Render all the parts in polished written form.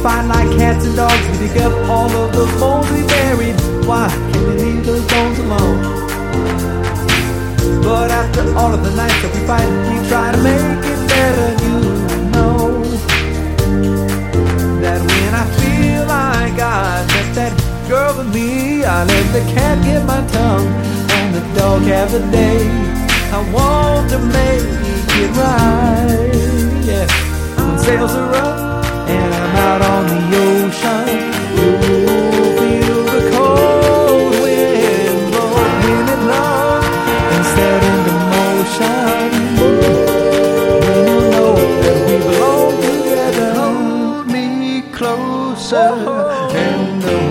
find like cats and dogs. We dig up all of the bones we buried. Why can't we leave those bones alone? But after all of the nights that we fight, we try to make it better. You know that when I feel like I met that girl with me, I let the cat get my tongue and the dog have a day. I want to make it right. Yeah. When sails are up and I'm out on the ocean, you'll feel the cold wind blow, wind and love, and set into motion. When you know that we belong together, hold me closer and know.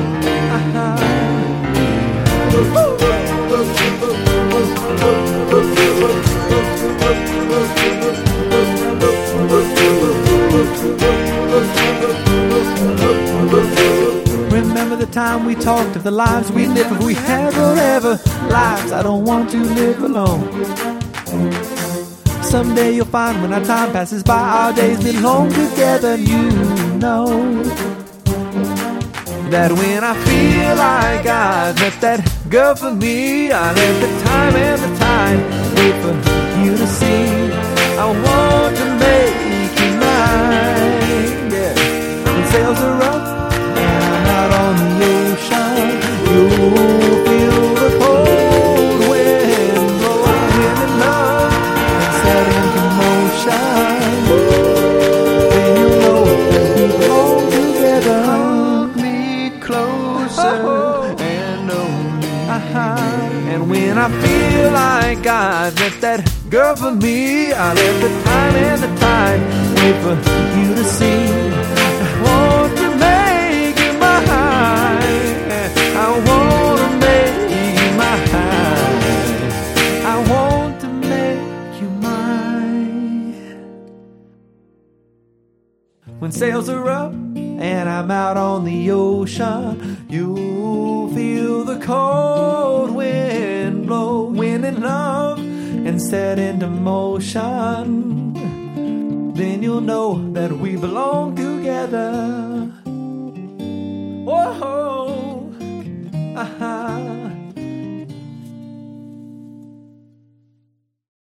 Remember the time we talked of the lives we'd live if we had forever. Lives I don't want to live alone. Someday you'll find when our time passes by, our days belong together. And you know that when I feel like I've met that girl for me, I let the time and the tide wait for you to see. I want to make you mine. Yeah. When sails are up and I'm out on the ocean, you'll feel the cold wind blow, wind and love, and set into motion. Then you'll know that we belong together. Hold me closer and know me. And when I feel like I've met that girl for me, I let the time and the tide wait for you to see. I want to make you mine. I want to make you mine. I want to make you mine. When sails are up and I'm out on the ocean, you'll feel the cold wind blow, wind and love, and set into motion. Then you'll know that we belong together. Whoa,